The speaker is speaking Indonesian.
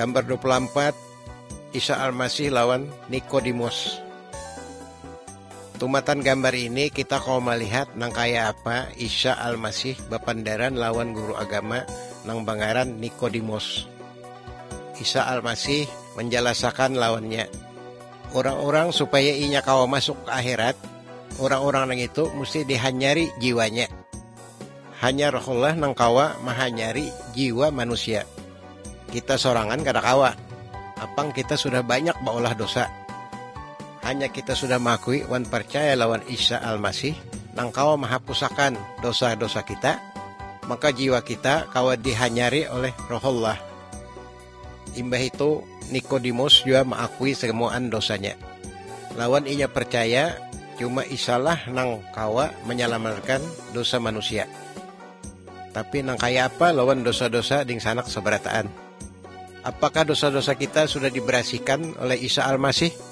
Gambar 24, Isa Al-Masih lawan Nikodemus. Tumatan gambar ini kita kau melihat nang kaya apa Isa Al-Masih bapandaran lawan guru agama nang bangaran Nikodemus. Isa Al-Masih menjelaskan lawannya. Orang-orang supaya inya kau masuk ke akhirat, orang-orang nang itu mesti dihanyari jiwanya. Hanya rohullah nang kawa mahanyari jiwa manusia. Kita sorangan kada kawa. Apang kita sudah banyak baulah dosa. Hanya kita sudah mengakui wan percaya lawan Isa Al-Masih nang kawa mahapusakan dosa-dosa kita, maka jiwa kita kawa dihanyari oleh rohullah. Imbah itu Nikodemus juga mengakui semuaan dosanya. Lawan inya percaya cuma Isalah nang kawa menyelamatkan dosa manusia. Tapi nang kaya apa lawan dosa-dosa ding sanak seberataan? Apakah dosa-dosa kita sudah diberasikan oleh Isa Al-Masih?